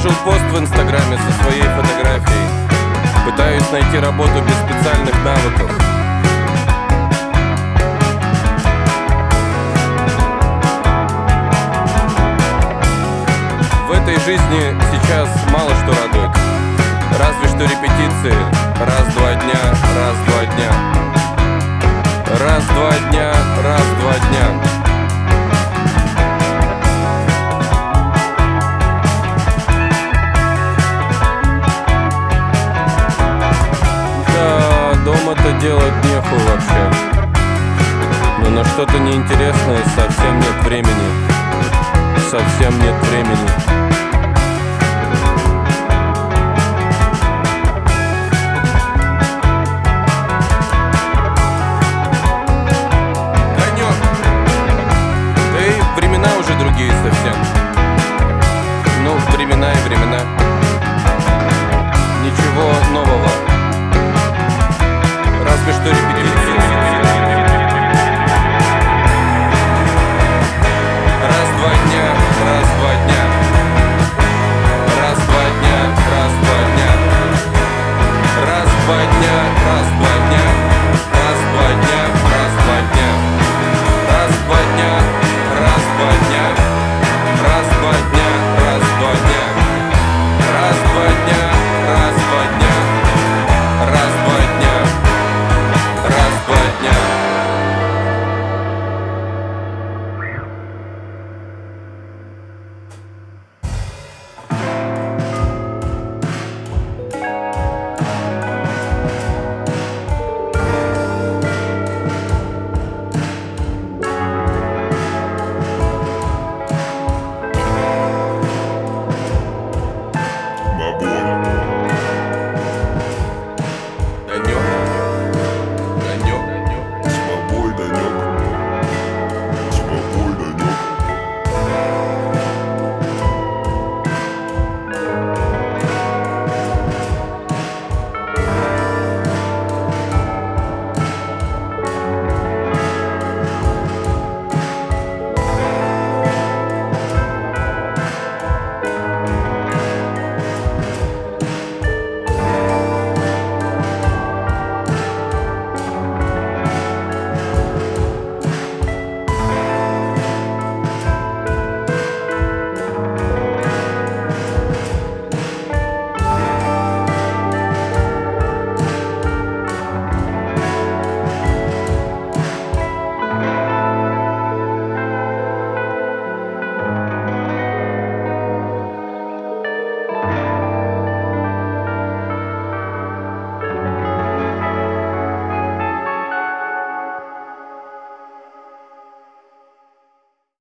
выложил пост в Инстаграме со своей фотографией. Пытаюсь найти работу без специальных навыков. В этой жизни сейчас мало что радует. Разве что репетиции. Раз-два дня, раз-два дня. Раз-два дня, раз-два дня. Да, дома-то делать нехуй вообще. Но на что-то неинтересное совсем нет времени. Совсем нет времени.